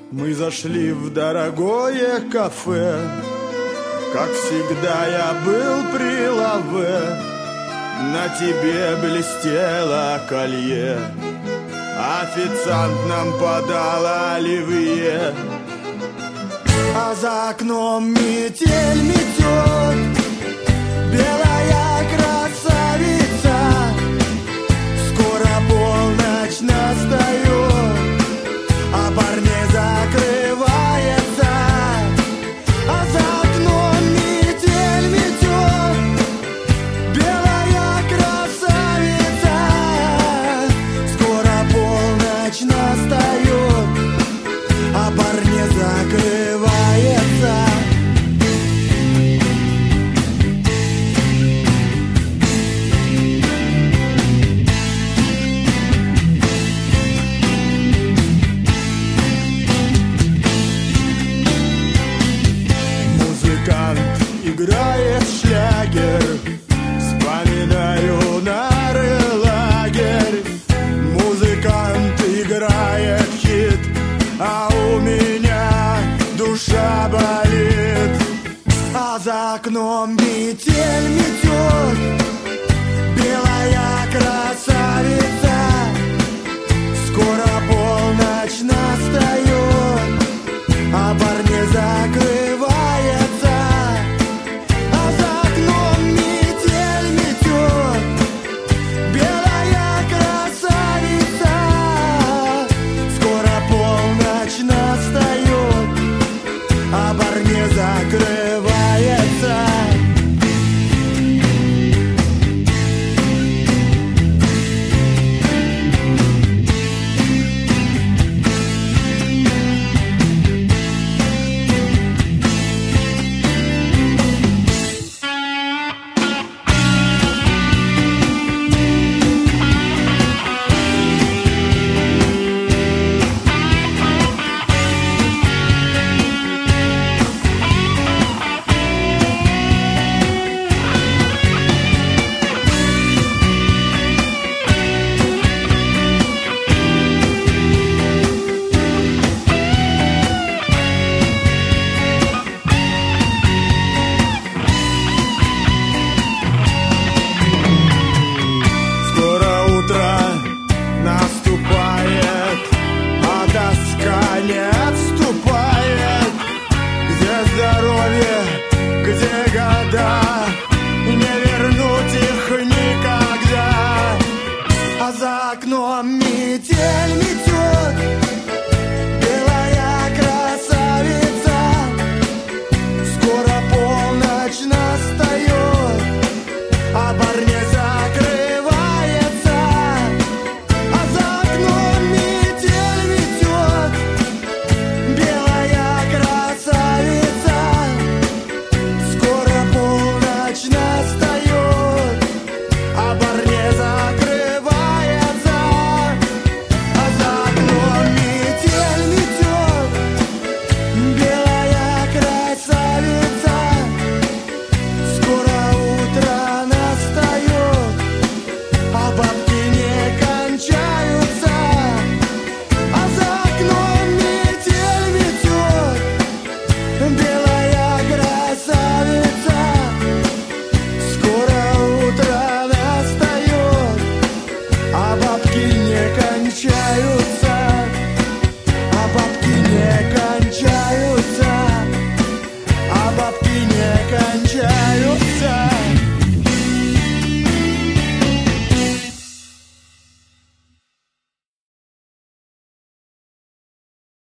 Мы зашли в дорогое кафе. Как всегда я был при лаве. На тебе блестело колье. Официант нам подал оливье. А за окном метель метет. Белая красавица. Скоро полночь настает, а парней закрывается. А за окном метель метет. Белая красавица. Скоро полночь настает, а парней закрывается. Играет шлягер, вспоминаю нары лагерь. Музыкант играет хит, а у меня душа болит. А за окном метель метет. Белая красавица. Скоро полночь настает, а парни закрывается. Закрывается. Наступает, а тоска не